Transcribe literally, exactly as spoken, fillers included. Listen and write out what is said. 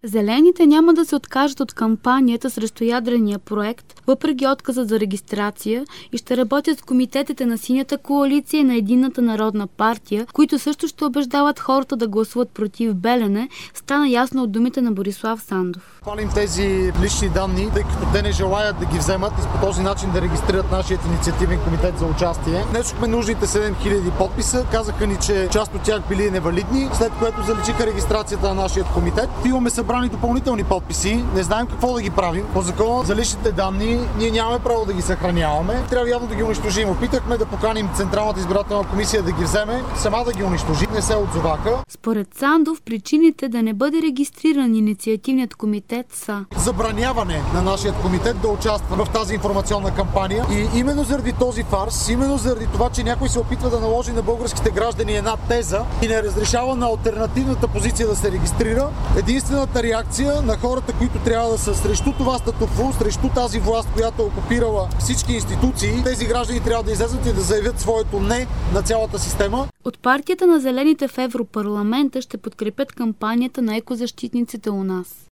Зелените няма да се откажат от кампанията срещу ядрения проект, въпреки отказа за регистрация, и ще работят с комитетите на Синята коалиция и на Единната народна партия, които също ще убеждават хората да гласуват против Белене, стана ясно от думите на Борислав Сандов. Палим тези лични данни, тъй като те не желаят да ги вземат и по този начин да регистрират нашият инициативен комитет за участие. Внесохме нужните седем хиляди подписа, казаха ни, че част от тях били невалидни, след което заличиха регистрацията на нашия комитет. Имаме събрани допълнителни подписи, не знаем какво да ги правим. По закона за личните данни ние нямаме право да ги съхраняваме. Трябва явно да ги унищожим. Опитахме да поканим Централната избирателна комисия да ги вземе, сама да ги унищожи, не се отзоваха. Според Сандов, причините да не бъде регистриран инициативният комитет са забраняване на нашия комитет да участва в тази информационна кампания и именно заради този фарс, именно заради това, че някой се опитва да наложи на българските граждани една теза и не разрешава на алтернативната позиция да се регистрира, единствената реакция на хората, които трябва да са срещу това статукво, срещу тази власт, която е окупирала всички институции, тези граждани трябва да излезат и да заявят своето не на цялата система. От партията на Зелените в Европарламента ще подкрепят кампанията на екозащитниците у нас.